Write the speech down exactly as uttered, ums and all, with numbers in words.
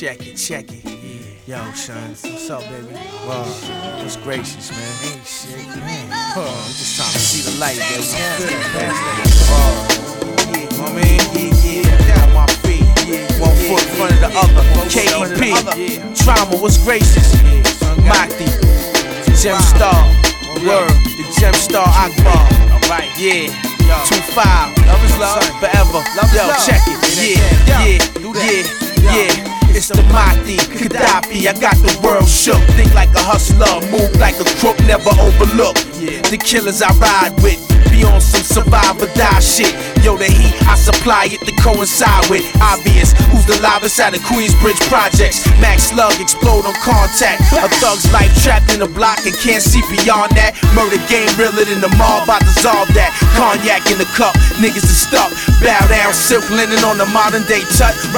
Check it, check it. Yo, son, what's up, baby? Wow, what's gracious, man? Ain't shit, man. Huh, I'm just trying to see the light, baby. I'm feeling past that. Oh, yeah, you know what I mean? Yeah, yeah, down my feet. Yeah, one foot in front of the other. K E P, Trauma, what's gracious? Mahdi, Gem Star, Word, the Gem Star Akbar. Alright, yeah, two five, love is love, forever. Yo, check it, yeah, yeah, yeah, yeah. It's the Mahdi, Gaddafi, I got the world shook. Think like a hustler, move like a crook, never overlook. The killers I ride with, be on some survive or die shit. Yo, the heat, I supply it to coincide with. Obvious, who's the livest at the Queensbridge projects? Max Slug, explode on contact. A thug's life trapped in a block and can't see beyond that. Murder game realer than the mob, I dissolve that. Cognac in the cup, niggas is stuck. Bow down, silk linen on the modern day tut.